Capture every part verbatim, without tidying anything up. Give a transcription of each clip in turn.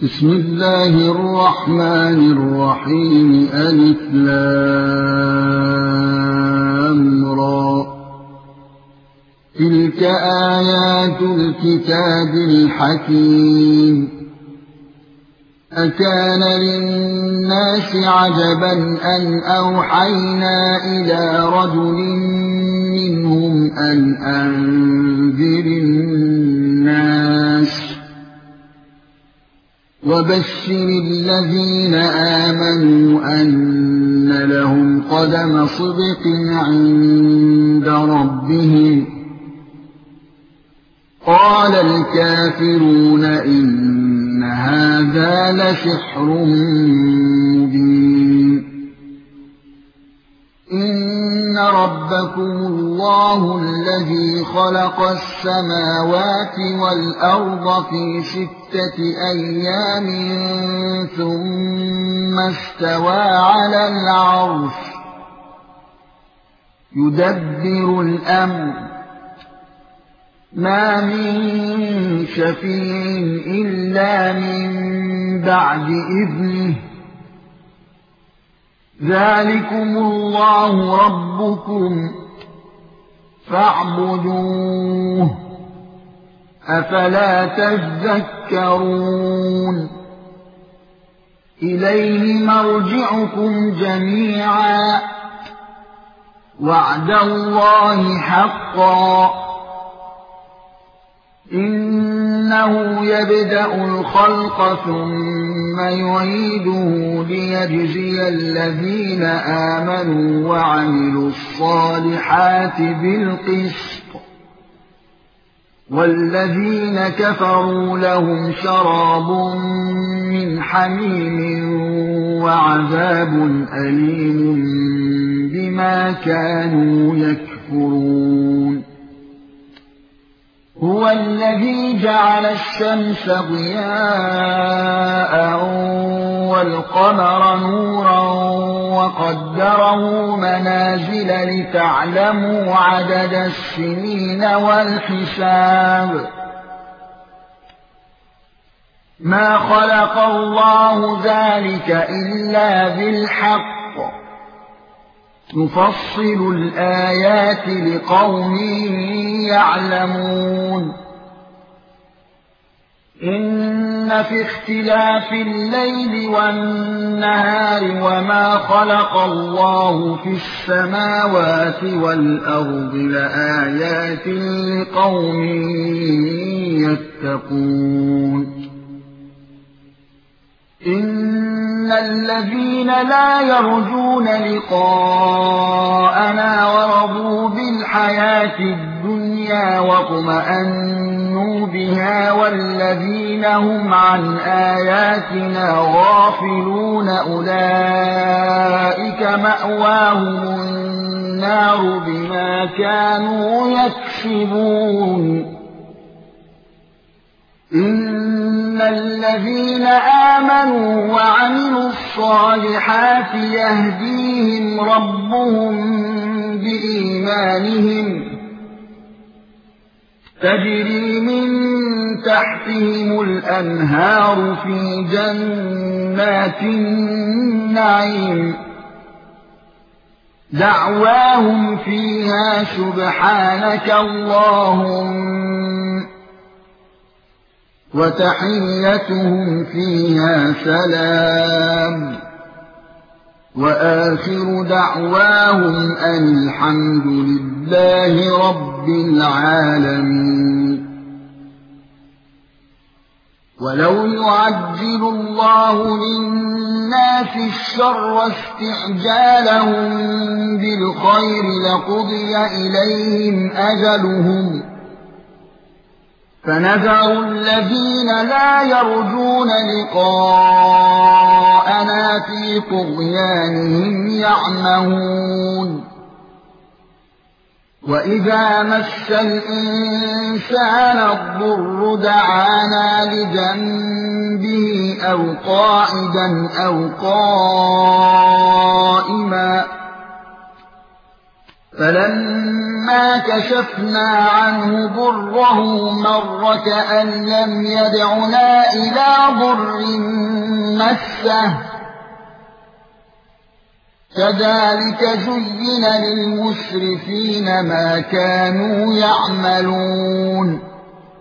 بسم الله الرحمن الرحيم. ألف لام را. تلك آيات الكتاب الحكيم. أكان للناس عجبا أن أوحينا إلى رجل منهم أن أنذر الناس وبشر الذين آمنوا أن لهم قدم صدق عند ربهم. قال الكافرون إن هذا لسحر مبين. إن ربكم الله الذي خلق السماوات والأرض في ستة أيام ثم استوى على العرش يدبر الأمر ما من شفيع إلا من بعد إذنه. ذلكم الله ربكم فاعبدوه أفلا تذكرون. إليه مرجعكم جميعا وعد الله حقا. إنه يبدأ الخلق ثم يعيده ليجزي الذين آمنوا وعملوا الصالحات بالقسط والذين كفروا لهم شراب من حميم وعذاب أليم بما كانوا يكفرون. هو الذي جعل الشمس ضياء والقمر نورا وقدره منازل لتعلموا عدد السنين والحساب. ما خلق الله ذلك إلا بالحق نفصل الآيات لقوم يعلمون. إن في اختلاف الليل والنهار وما خلق الله في السماوات والأرض لآيات لقوم يتقون. إن الذين لا يرجون لقاءنا ورضوا بالحياة الدنيا واطمأنوا بها والذين هم عن آياتنا غافلون أولئك مأواهم النار بما كانوا يكسبون. إن الذين آمنوا وعملوا الصالحات يهديهم ربهم بإيمانهم تجري من تحتهم الأنهار في جنات النعيم دعواهم فيها سبحانك اللهم وتحيتهم فيها سلام وآخر دعواهم أن الحمد لله رب العالمين. ولو يعجل الله للناس الشر استعجالهم بالخير لقضي إليهم أجلهم فنذر الذين لا يرجون لقاءنا في طغيانهم يعمهون. وإذا مس الإنسان الضر دعانا لجنبه أو قاعدا أو قائما فلما كشفنا عنه ضره مر كأن لم يدعنا إلى ضر مسه كذلك زين للمسرفين ما كانوا يعملون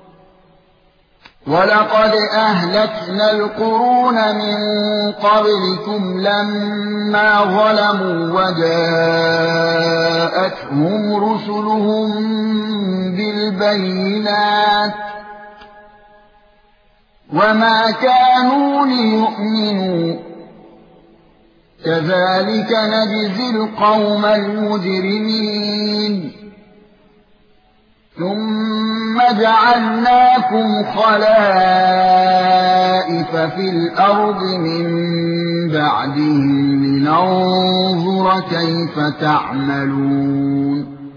ولقد أهلكنا القرون من قبلكم لما ظلموا وجاءتهم رسلهم بالبينات وما كانوا ليؤمنوا كذلك نجزي القوم المجرمين ثم جعلناكم خلائف في الأرض من بعدهم لننظر كيف تعملون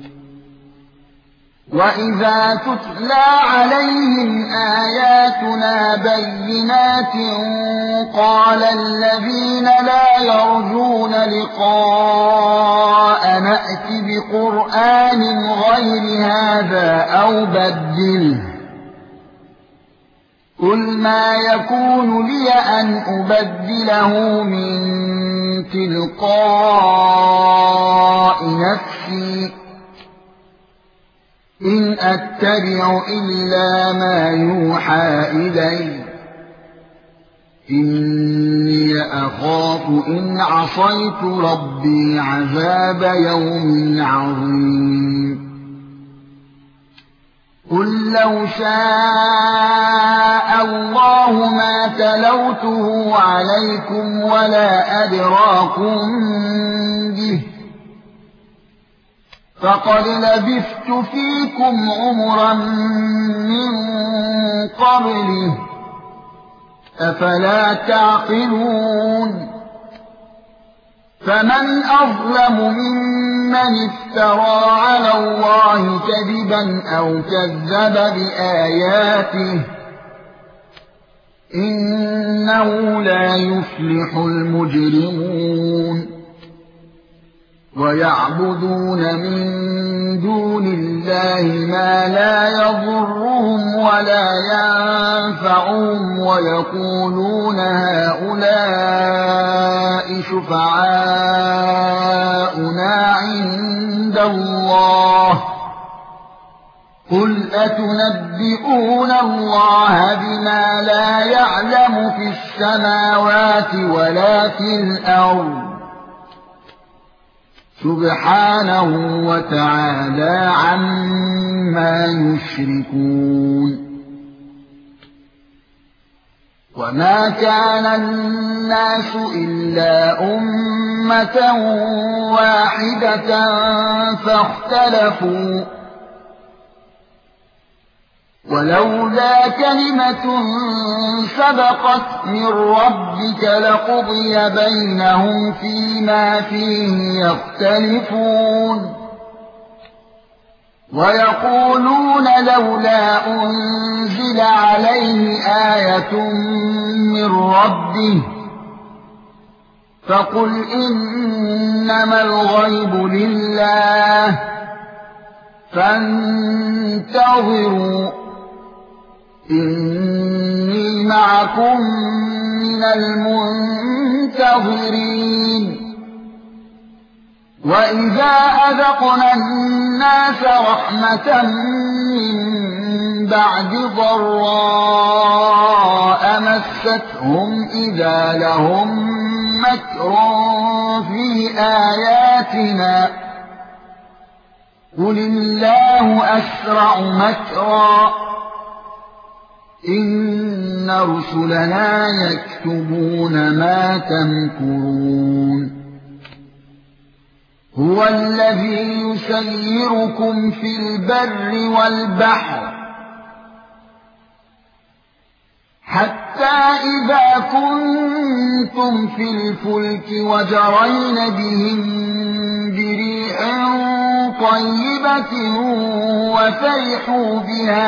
وإذا تتلى عليهم آياتنا بينات قال الذين لا يرجون لقاء نأت بقرآن غير هذا أو بدله قل ما يكون لي أن أبدله من تلقاء نفسي إن أتبع إلا ما يوحى إلي إني أخاف إن عصيت ربي عذاب يوم عظيم قل لو شاء الله ما تلوته عليكم ولا أدراكم به فقد لبثت فيكم عمرا من قبله أفلا تعقلون فمن أظلم ممن افترى على الله كذبا أو كذب بآياته إنه لا يفلح المجرمون ويعبدون من دون الله ما لا يضرهم ولا ينفعهم ويقولون هؤلاء شفعاؤنا عند الله قل أتنبئون الله بما لا يعلم في السماوات ولا في الأرض سبحانه وتعالى عما يشركون وما كان الناس إلا أمة واحدة فاختلفوا ولولا كلمة سبقت من ربك لقضي بينهم فيما فيه يختلفون ويقولون لولا أنزل عليه آية من ربه فقل إنما الغيب لله فانتظروا إني معكم من المنتظرين وإذا أذقنا الناس رحمة من بعد ضراء مستهم إذا لهم مكر في آياتنا قل الله أسرع مكرا إن رسلنا يكتبون ما تمكرون هو الذي يسيركم في البر والبحر حتى إذا كنتم في الفلك وجرين بهم بريح طيبة وفرحوا بها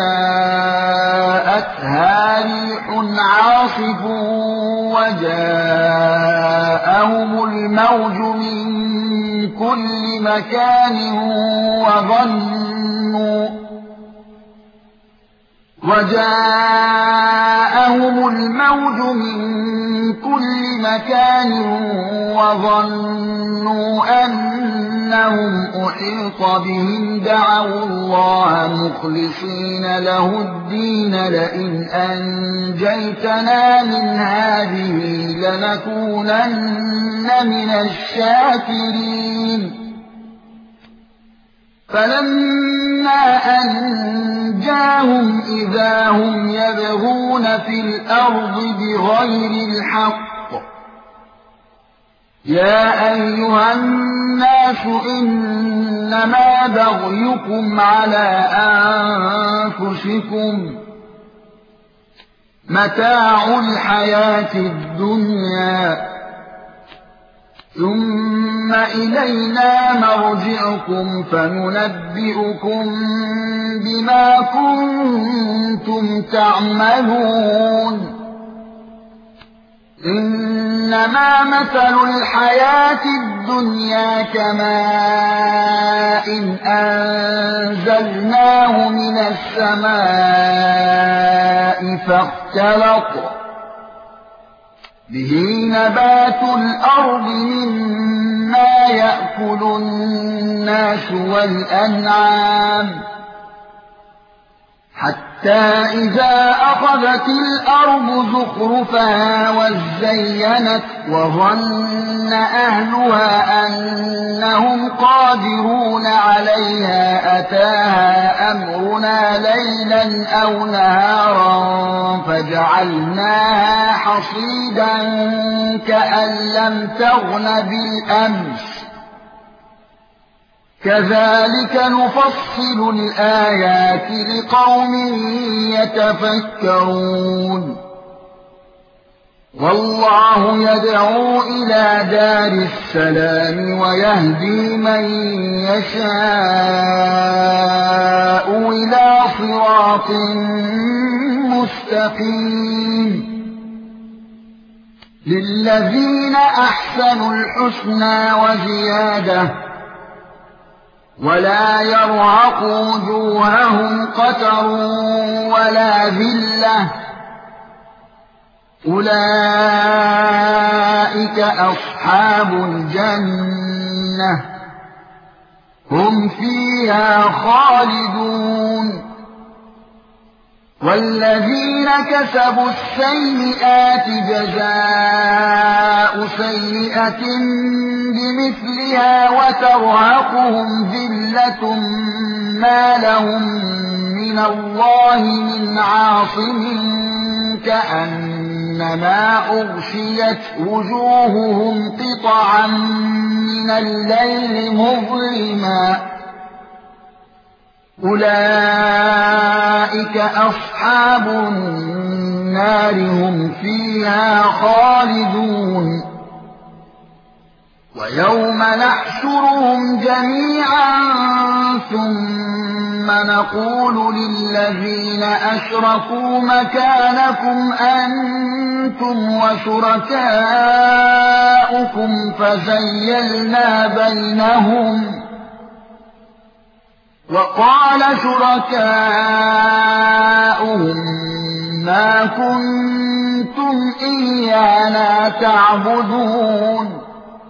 جاءتها ريح عاصف وجاءهم الموج من كل مكان وظنوا وجاءهم الموج من كل مكان وظنوا أنهم أحيط بهم دعوا الله مخلصين له الدين لئن أنجيتنا من هذه لنكونن من الشاكرين فلما أنجاهم إذا هم يبغون في الأرض بغير الحق يا أيها الناس إنما بغيكم على أنفسكم متاع الحياة الدنيا ثم إلينا مرجعكم فننبئكم بما كنتم تعملون إنما مثل الحياة الدنيا كماء إن أنزلناه من السماء فاختلط به نبات الأرض مما يأكل الناس والأنعام حتى إذا أخذت الأرض زخرفها وزينت وظن أهلها أنهم قادرون عليها أتاها أمرنا ليلا أو نهارا فجعلناها حصيدا كأن لم تغن بالأمس كذلك نفصل الآيات لقوم يتفكرون والله يدعو إلى دار السلام ويهدي من يشاء إلى صراط مستقيم للذين أحسنوا الحسنى وزيادة ولا يرهق وجوههم قتر ولا ذلة أولئك أصحاب الجنة هم فيها خالدون والذين كسبوا السيئات جزاء سيئة بمثلها وترهقهم ذلة ما لهم من الله من عاصم كأنما أغشيت وجوههم قطعا من الليل مظلما أولئك أصحاب النار هم فيها خالدون ويوم نحشرهم جميعا ثم نقول للذين أشركوا مكانكم أنتم وشركاؤكم فزيلنا بينهم وقال شركاؤهم ما كنتم إيانا تعبدون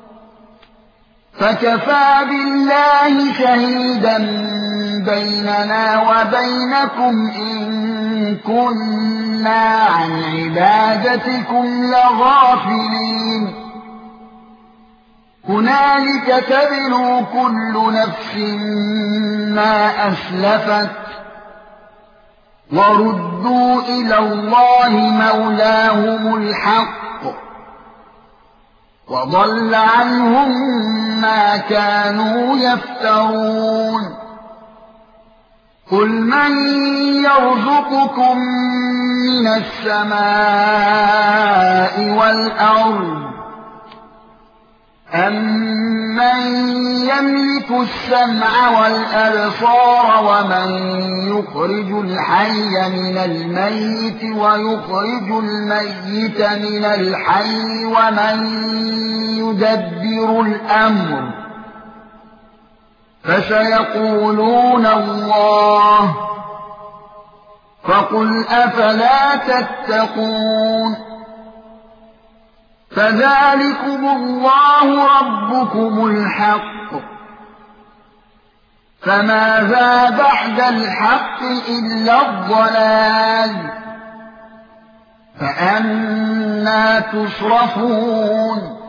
فكفى بالله شهيدا بيننا وبينكم إن كنا عن عبادتكم لغافلين هنالك تبلو كل نفس ما أسلفت وردوا إلى الله مولاهم الحق وضل عنهم ما كانوا يفترون قل من يرزقكم من السماء والأرض أَمَّنْ يَمْلِكُ السَّمْعَ وَالْأَبْصَارَ وَمَنْ يُخْرِجُ الْحَيَّ مِنَ الْمَيِّتِ وَيُخْرِجُ الْمَيِّتَ مِنَ الْحَيِّ وَمَنْ يُدَبِّرُ الْأَمْرَ فسيقولون الله فقل أفلا تتقون فذلكم الله ربكم الحق فماذا بعد الحق إلا الضلال فأنى تصرفون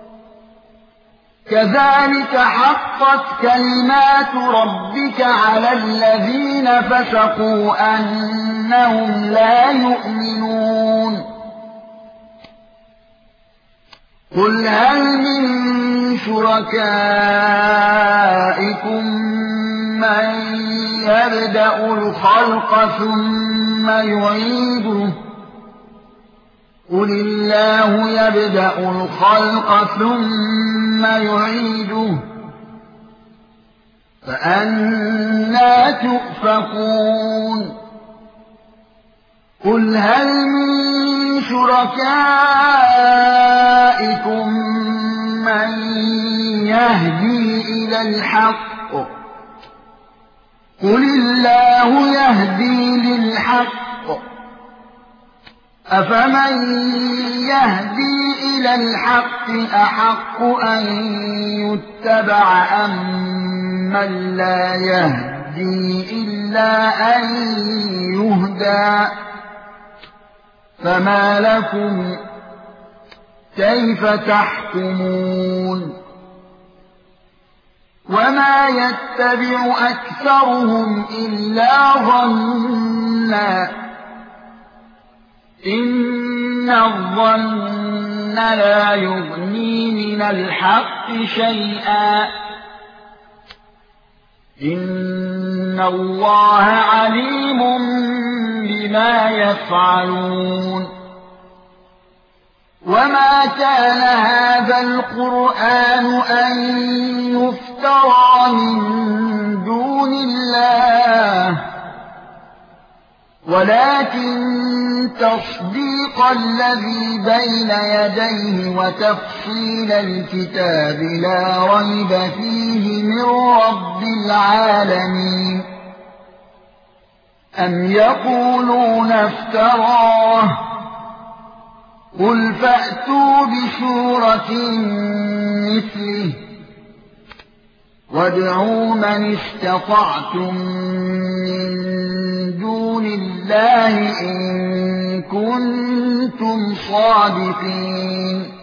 كذلك حقت كلمات ربك على الذين فسقوا أنهم لا يؤمنون قل هل من شركائكم من يبدأ الخلق ثم يعيده قل الله يبدأ الخلق ثم يعيده فأنى تؤفكون قل هل من شركائكم من يهدي إلى الحق قل الله يهدي للحق أفمن يهدي إلى الحق أحق أن يتبع أم من لا يهدي إلا أن يهدى فما لكم كيف تحكمون وما يتبع أكثرهم إلا ظنّا إن الظن لا يغني من الحق شيئا إن الله عليم بما يفعلون وما كان هذا القرآن أن يفترى من دون الله ولكن تصديق الذي بين يديه وتفصيل الكتاب لا ريب فيه من رب العالمين أم يقولون افتراه قل فأتوا بسورة مثله وادعوا من استطعتم من دون الله إن كنتم صادقين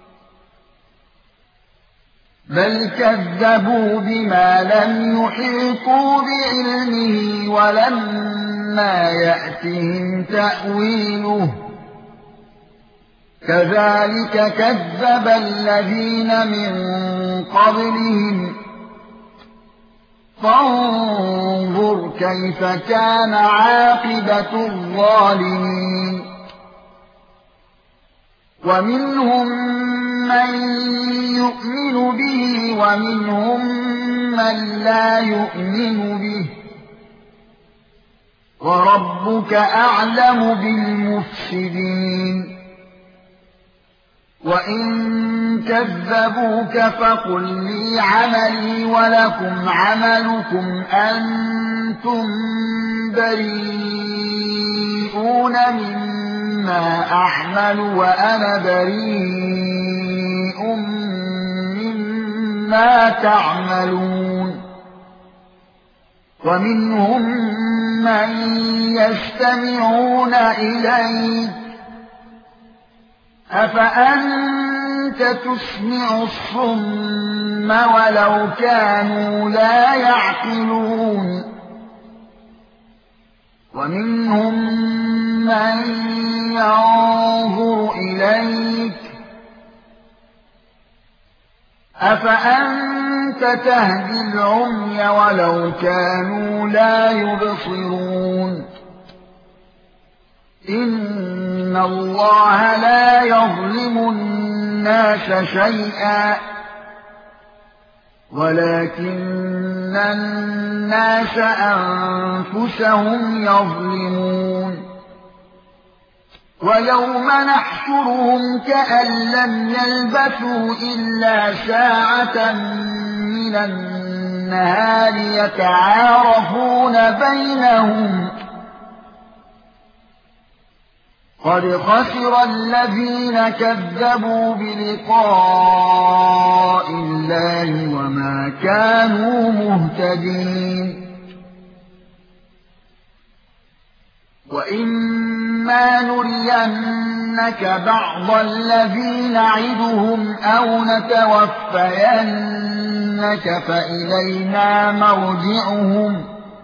بل كذبوا بما لم يحيطوا بعلمه ولما يأتهم تأويله كذلك كذب الذين من قبلهم فانظر كيف كان عاقبة الظالمين ومنهم من يؤمن به ومنهم من لا يؤمن به وربك أعلم بالمفسدين وإن كذبوك فقل لي عملي ولكم عملكم أنتم بريئون مما أعمل وأنا بريء مما تعملون ومنهم من يستمعون إليك أفأنت تسمع الصم ولو كانوا لا يعقلون ومنهم من ينظر إليك أفأنت تهدي العمي ولو كانوا لا يبصرون إن الله لا يظلم الناس شيئا ولكن الناس أنفسهم يظلمون ويوم نحشرهم كأن لم يلبثوا إلا ساعة من النهار والنهار يتعارفون بينهم قد خسر الذين كذبوا بلقاء الله وما كانوا مهتدين وإما نرينك بعض الذي نعدهم أو نتوفينك فإلينا مرجعهم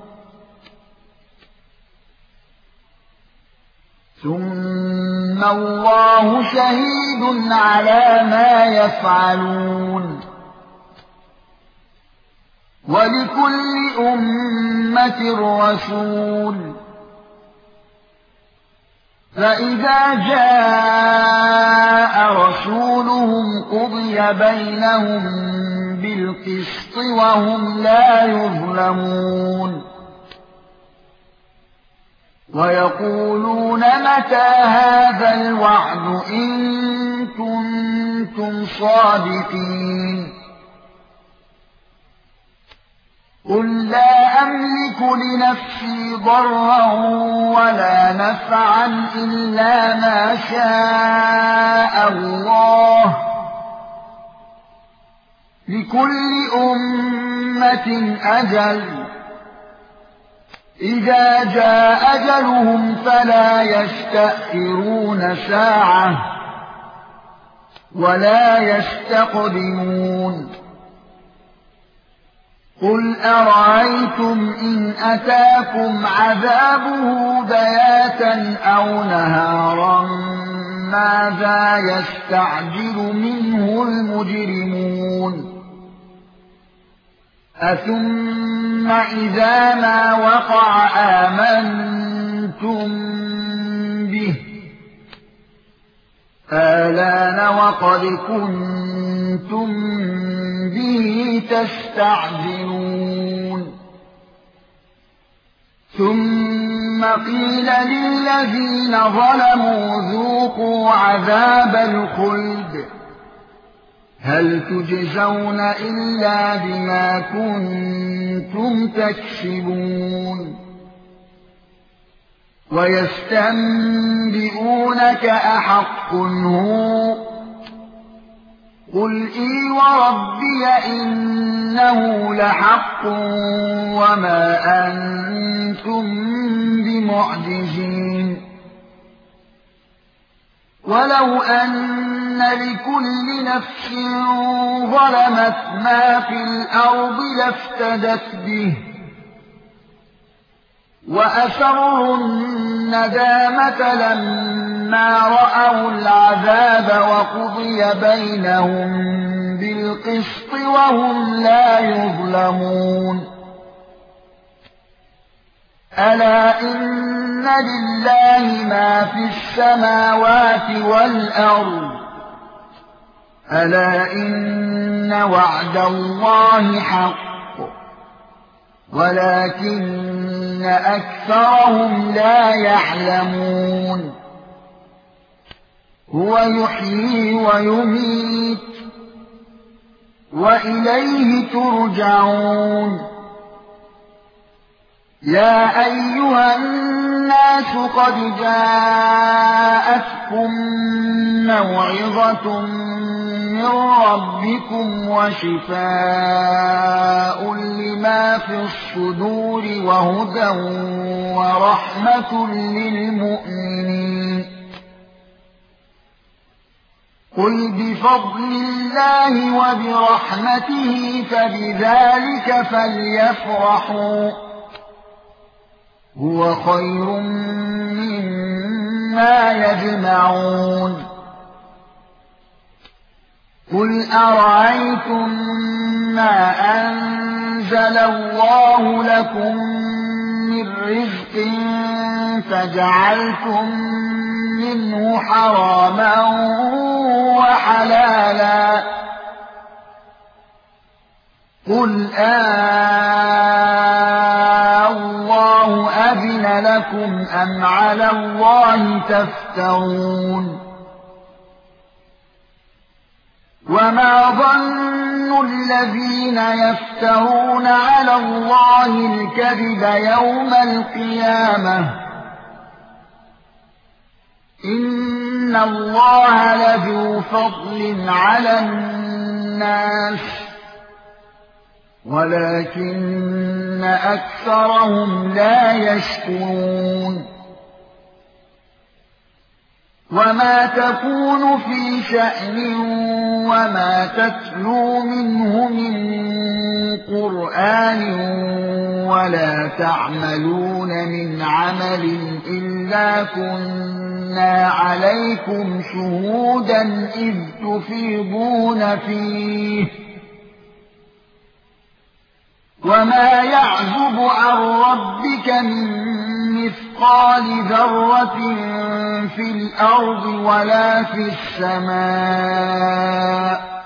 ثم الله شهيد على ما يفعلون ولكل أمة رسول فإذا جاء رسولهم قضي بينهم بالقسط وهم لا يظلمون ويقولون متى هذا الوعد إن كنتم صادقين قل لا أملك لنفسي ضرا ولا نفعا إلا ما شاء الله لكل أمة أجل إذا جاء أجلهم فلا يستأخرون ساعة ولا يستقدمون قل أرأيتم إن أتاكم عذابه بياتا أو نهارا ماذا يستعجل منه المجرمون أثم إذا ما وقع آمنتم به آلان وقد كنتم به تستعجلون ثم قيل للذين ظلموا ذوقوا عذاب الخلد هل تجزون إلا بما كنتم تكسبون ويستنبئونك أحق هو قل إي وربي إنه لحق وما أنتم بمعجزين ولو أن لكل نفس ظلمت ما في الأرض لافتدت به وأسروا الندامة لما رأوا العذاب وقضي بينهم بالقسط وهم لا يظلمون ألا إن لله ما في السماوات والأرض ألا إن وعد الله حق ولكن أكثرهم لا يعلمون هو يحيي ويميت وإليه ترجعون يا أيها الناس قد جاءتكم موعظة من ربكم وشفاء لما في الصدور وهدى ورحمة للمؤمنين قل بفضل الله وبرحمته فبذلك فليفرحوا هو خير مما يجمعون قل أرأيتم ما أنزل الله لكم من رزق فجعلتم منه حراما وحلالا قل آه الله أذن لكم أم على الله تفترون وما ظن الذين يفترون على الله الكذب يوم القيامة إن الله لذو فضل على الناس ولكن أكثرهم لا يشكرون وما تكون في شأن وما تتلو منه من قرآن ولا تعملون من عمل إلا كنا عليكم شهودا إذ تفيضون فيه وما يعزب عن ربك من مثقال ذرة في الأرض ولا في السماء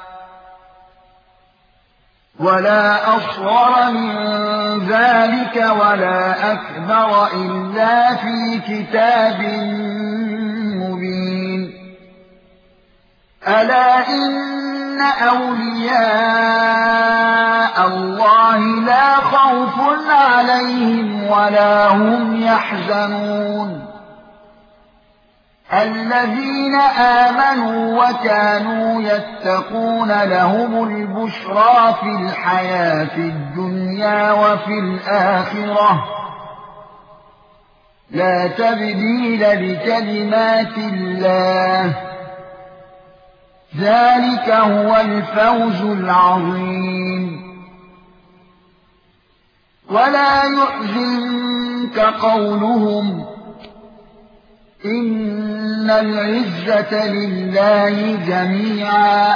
ولا أصغر من ذلك ولا أكبر إلا في كتاب مبين ألا إن أولياء الله لا خوف عليهم ولا هم يحزنون الذين آمنوا وكانوا يتقون لهم البشرى في الحياة الدنيا وفي الآخرة لا تبديل لكلمات الله ذلك هو الفوز العظيم ولا يحزنك قولهم إن العزة لله جميعا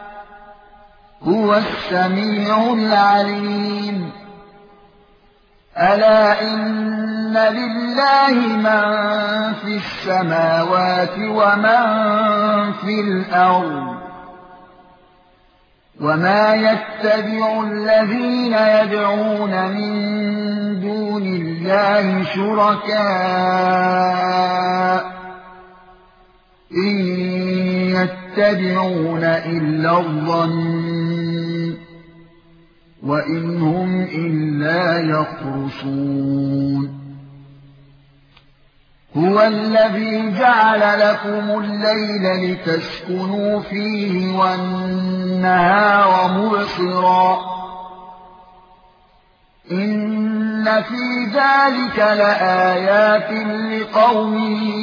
هو السميع العليم ألا إن لله من في السماوات ومن في الأرض وما يتبع الذين يدعون من دون الله شركاء إن يتبعون إلا الظن وإن هم إلا يخرصون هو الذي جعل لكم الليل لتسكنوا فيه والنهار مبصرا إن في ذلك لآيات لقوم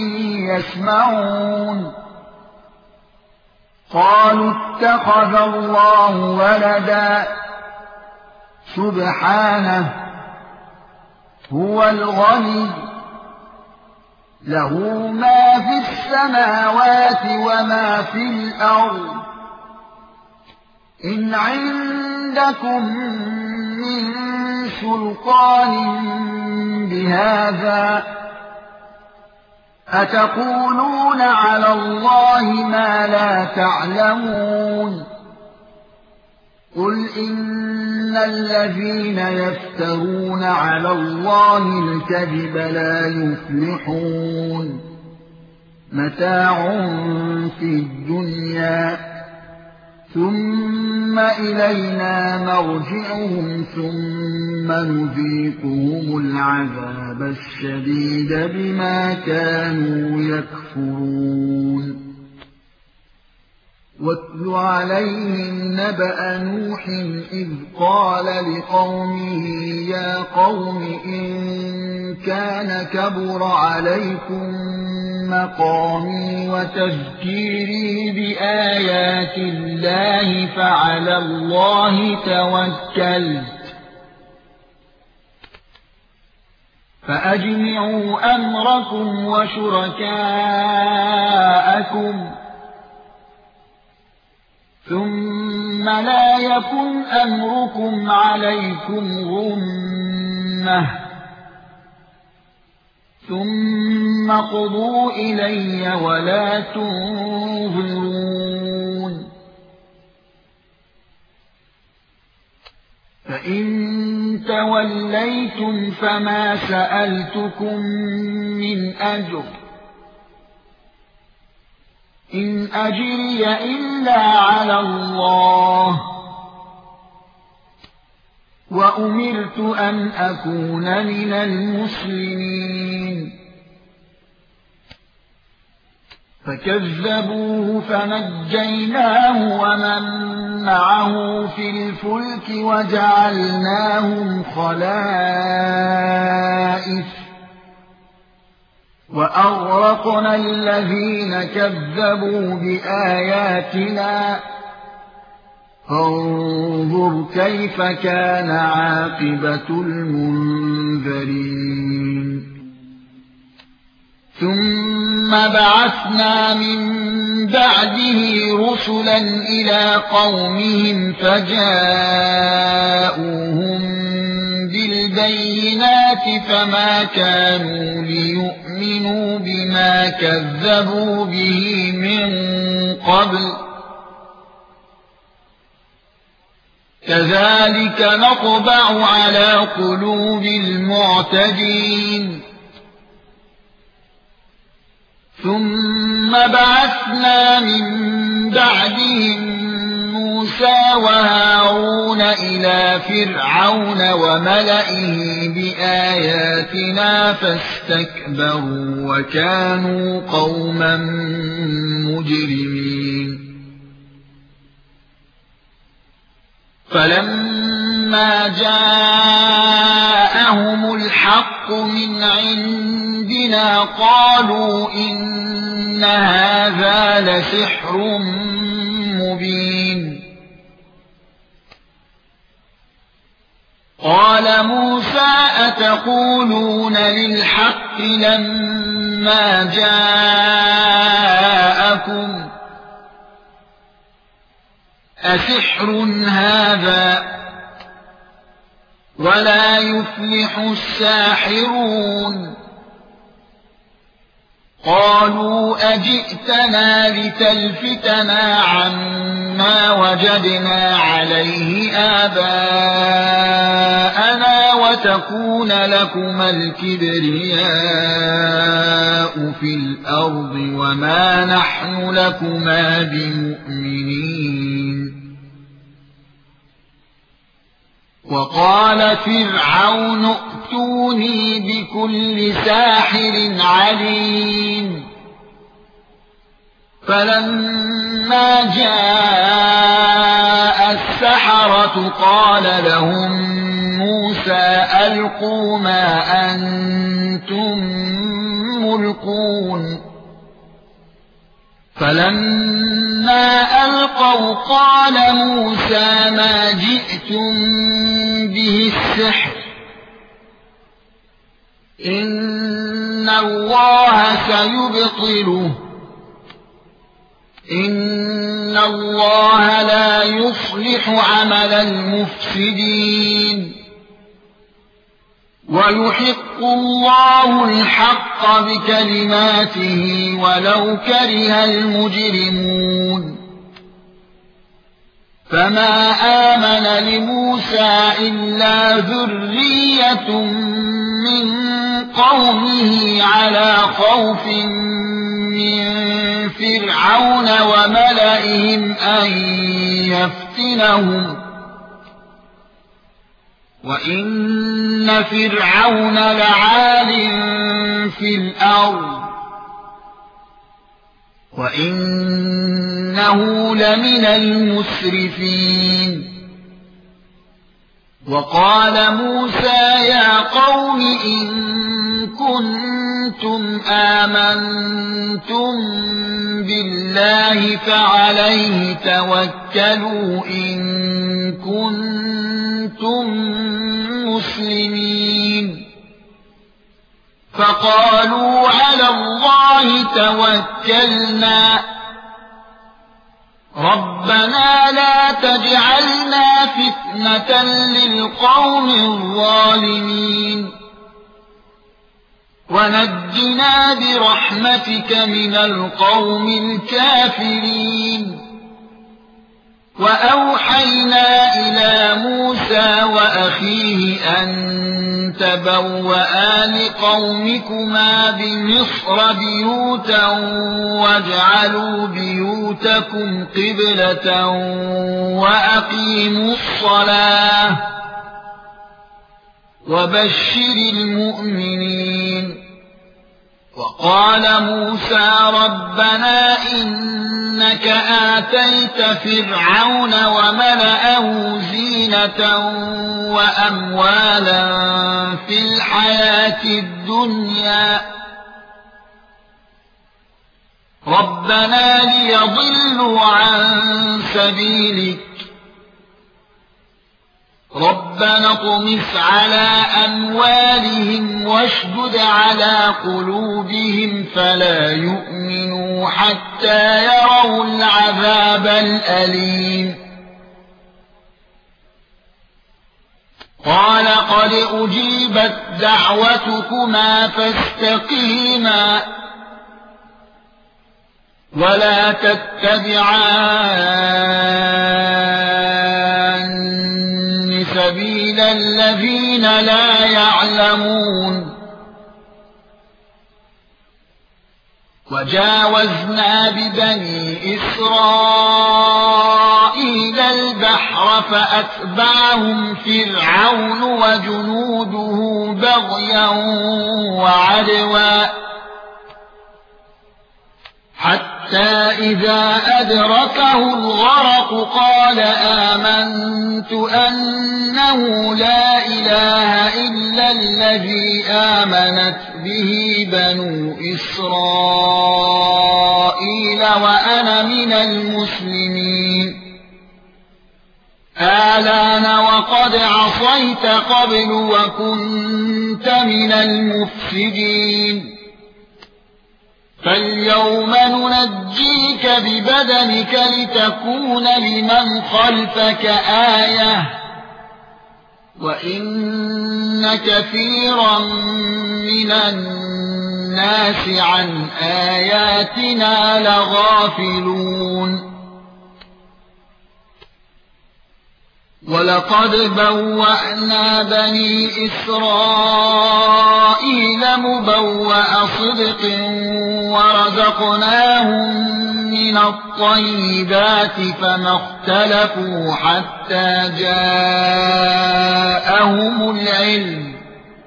يسمعون قالوا اتخذ الله ولدا سبحانه هو الغني له ما في السماوات وما في الأرض إن عندكم من سلطان بهذا أتقولون على الله ما لا تعلمون قل إن الذين يفترون على الله الكذب لا يفلحون متاع في الدنيا ثم إلينا مرجعهم ثم نذيقهم العذاب الشديد بما كانوا يكفرون واتل عليهم نبأ نوح إذ قال لقومه يا قوم إن كان كبر عليكم مقامي وتذكيري بآيات الله فعلى الله توكلت فأجمعوا أمركم وشركاءكم ثم لا يكن أمركم عليكم غمة ثم قضوا إلي ولا تنظرون فإن توليتم فما سألتكم من أجر إن أجري إلا على الله وأمرت أن أكون من المسلمين فكذبوه فنجيناه ومن معه في الفلك وجعلناهم خلائف وأغرقنا الذين كذبوا بآياتنا فانظر كيف كان عاقبة المنذرين ثم بعثنا من بعده رسلا إلى قومهم فجاءوهم بالبينات فما كانوا ليؤمنوا بما كذبوا به من قبل كذلك نطبع على قلوب المعتدين ثم بعثنا من بعدهم موسى وهارون إلى فرعون وملئه بآياتنا فاستكبروا وكانوا قوما مجرمين فلما جاءهم الحق من عندنا قالوا إن هذا لسحر مبين قال موسى أتقولون للحق لما جاءكم أسحر هذا ولا يفلح الساحرون قالوا أجئتنا لتلفتنا عما وجدنا عليه آباءنا وتكون لكما الكبرياء في الأرض وما نحن لكما بمؤمنين وقال فرعون ائتوني بكل ساحر عليم فلما جاء السحرة قال لهم موسى ألقوا ما أنتم ملقون فلما ألقوا قال موسى ما جئتم به السحر إن الله سيبطله إن الله لا يصلح عمل المفسدين ويحق الله الحق بكلماته ولو كره المجرمون فما آمن لموسى إلا ذرية من قومه على خوف من فرعون وملئهم أن يفتنهم وإن فرعون لعال في الأرض وإنه لمن المسرفين وقال موسى يا قوم إن كنتم آمنتم بالله فعليه توكلوا إن كنتم مسلمين فقالوا على الله توكلنا ربنا لا تجعلنا فتنة للقوم الظالمين ونجنا برحمتك من القوم الكافرين وأوحينا إلى موسى وأخيه أن تبوأ لقومكما بمصر بيوتا واجعلوا بيوتكم قبلة وأقيموا الصلاة وبشر المؤمنين. وقال موسى ربنا إنك آتيت فرعون وملأه زينة وأموالا في الحياة الدنيا ربنا ليضلوا عن سبيلك ربنا اطمس على أموالهم واشدد على قلوبهم فلا يؤمنوا حتى يروا العذاب الأليم. قال قد أجيبت دعوتكما فاستقيما ولا تتبعان سبيل الذين لا يعلمون. وجاوزنا ببني إسرائيل البحر فأتبعهم فرعون وجنوده بغيا وعدوا حتى إذا أدركه الغرق قال آمنت أنه لا إله إلا الذي آمنت به بنو إسرائيل وأنا من المسلمين. آلان وقد عصيت قبل وكنت من المفسدين فاليوم ننجيك ببدنك لتكون لمن خلفك آية وإن كثيرا من الناس عن آياتنا لغافلون. ولقد بوأنا بني إسرائيل مبوأ صدق ورزقناهم من الطيبات فما اختلفوا حتى جاءهم العلم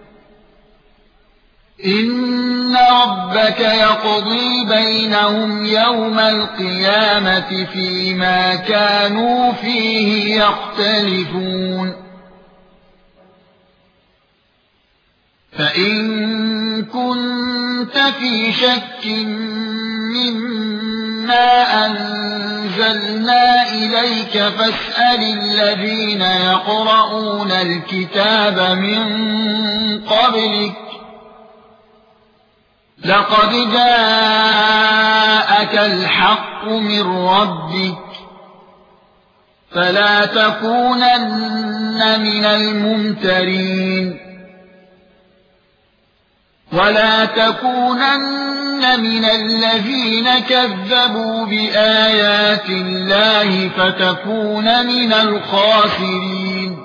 إن ربك يقضي بينهم يوم القيامة فيما كانوا فيه يختلفون. فإن كنت في شك مما أنزلنا إليك فاسأل الذين يقرؤون الكتاب من قبلك لقد جاءك الحق من ربك فلا تكونن من الممترين ولا تكونن من الذين كذبوا بآيات الله فتكون من الخاسرين.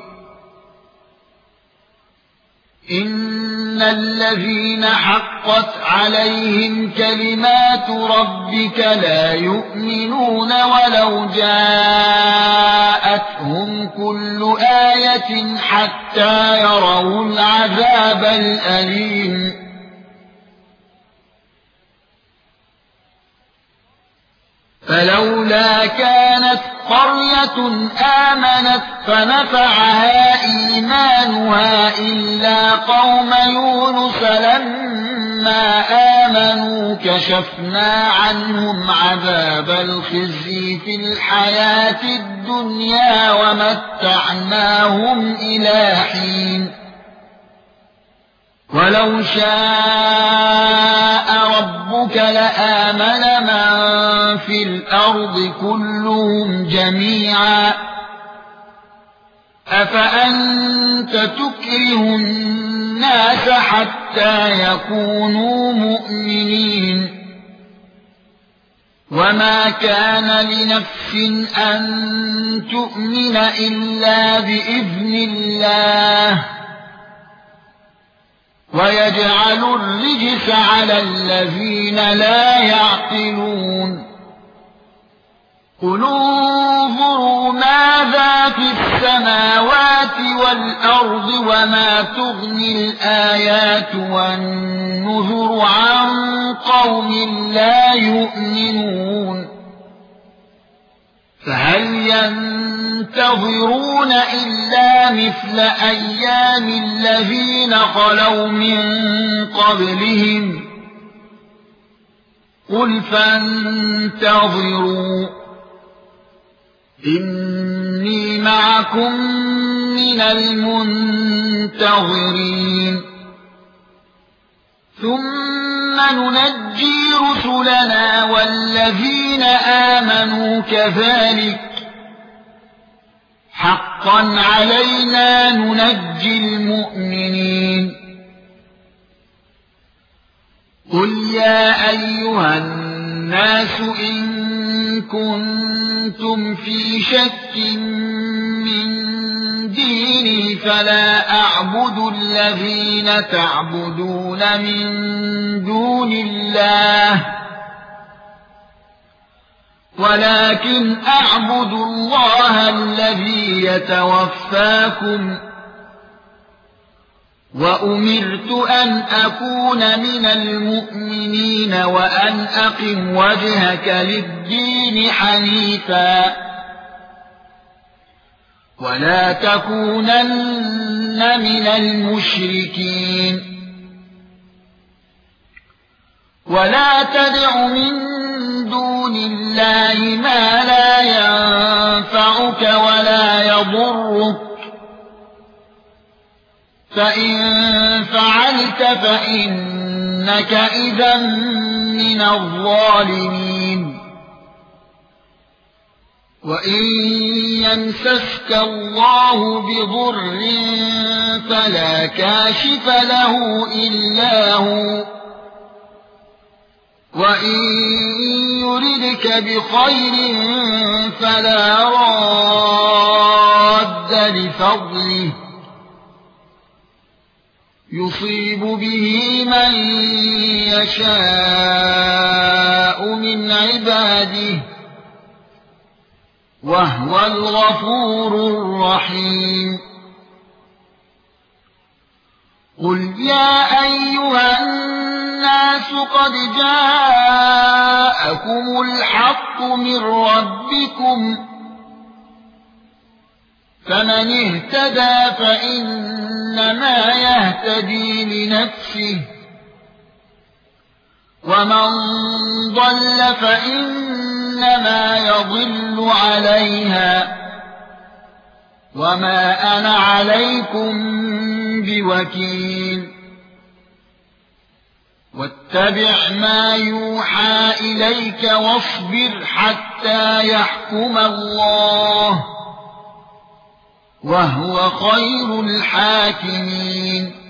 إن الذين حقت عليهم كلمات ربك لا يؤمنون ولو جاءتهم كل آية حتى يروا العذاب الأليم. فلولا كانت قرية آمنت فنفعها إيمانها إلا قوم يونس لما آمنوا كشفنا عنهم عذاب الخزي في الحياة الدنيا ومتعناهم إلى حين. ولو شاء ربك لآمن من في الأرض كلهم جميعا أفأنت تكره الناس حتى يكونوا مؤمنين وما كان لنفس أن تؤمن إلا بإذن الله ويجعل الرجس على الذين لا يعقلون قل انظروا ماذا في السماوات والأرض وما تغني الآيات والنذر عن قوم لا يؤمنون فهل ينتظرون إلا مثل أيام الذين خلوا من قبلهم قل فانتظروا إني معكم من المنتظرين ثم ننجي رسلنا والذين آمنوا كذلك حقا علينا ننجي المؤمنين قل يا أيها الناس إن كنتم في شك من ديني فلا أعبد الذين تعبدون من دون الله ولكن أعبد الله الذي يتوفاكم وأمرت أن أكون من المؤمنين وأن أقم وجهك للدين حنيفا ولا تكونن من المشركين ولا تدع من دون الله ما لا ينفعك ولا يضرك فإن فعلت فإنك إذا من الظالمين وإن يمسسك الله بضر فلا كاشف له إلا هو وإن يردك بخير فلا راد لفضله يصيب به من يشاء من عباده وهو الغفور الرحيم قل يا أيها الناس قد جاءكم الحق من ربكم فمن اهتدى فإنما يهتدي لنفسه ومن ضل فإنما يضل عليها وما أنا عليكم بوكيل واتبع ما يوحى إليك واصبر حتى يحكم الله وهو خير الحاكمين